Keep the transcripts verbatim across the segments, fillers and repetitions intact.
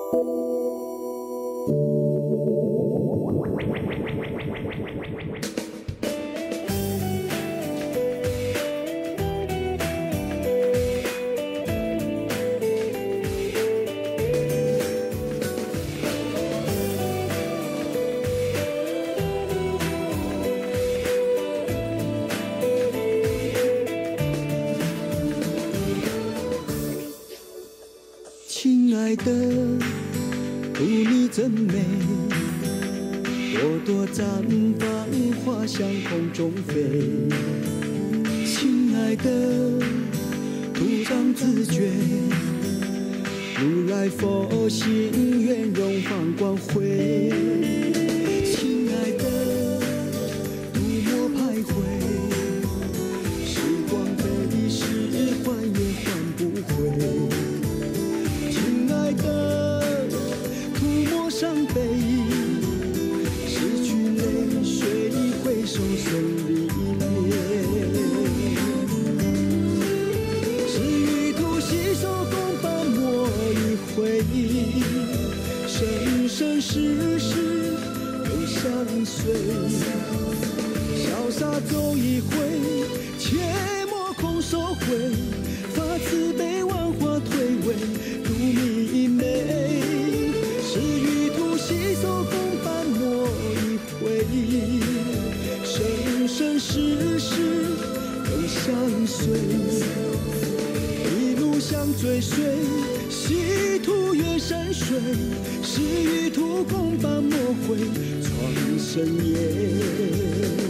亲爱的，祝你真美，朵朵绽放，花香空中飞。亲爱的，土长自觉，如来佛心，圆融放光辉。亲爱的，涂抹徘徊，时光飞逝，换也换不回。伤悲，失去泪水，挥手送离别。是与土携手共把墨一回，生生世世永相随。潇洒走一回，切莫空手挥，发慈悲，万花推诿，如明媚。是与土携手共伴墨一回，生生世世永相随。一路相追随，西土越山水。是与土共伴墨绘，创生夜。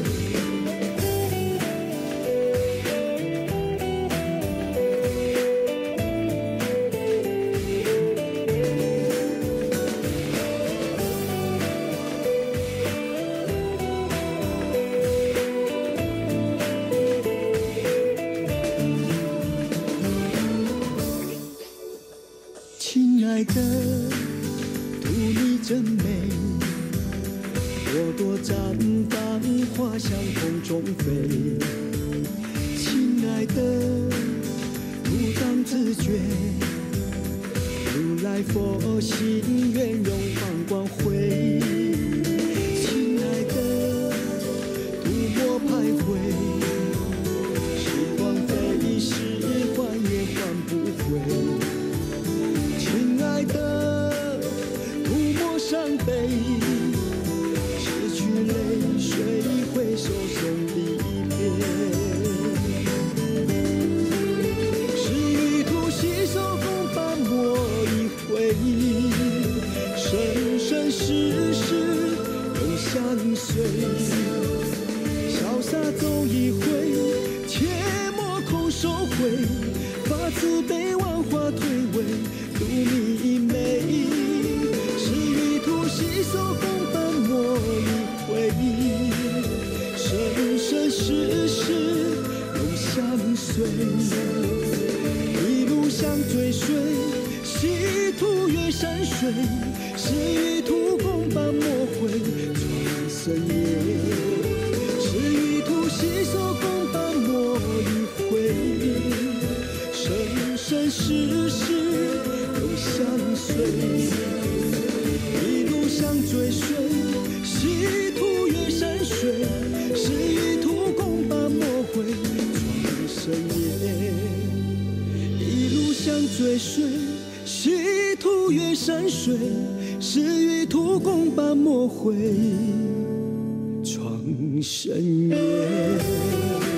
亲爱的，图你真美，朵朵绽放，花香空中飞。亲爱的，图当自觉，如来佛心，圆融放光辉。亲爱的，涂抹徘徊，时光飞逝，换也换不回。亲爱的，涂抹伤悲，失去泪水，挥手送离别。是与土携手共伴墨一回，生生世世永相随。潇洒走一回，切莫空手挥，发慈悲，万花推诿。如明媚，是与土携手共伴墨一回，生生世世永相随。一路相追随，西土越山水。是与土共伴墨绘，创生夜。是与土携手共伴墨一回，生生世世相随。一路相追随，西土越山水。是与土共伴墨绘，创生夜。一路相追随，西土越山水。是与土共伴墨绘，创生夜。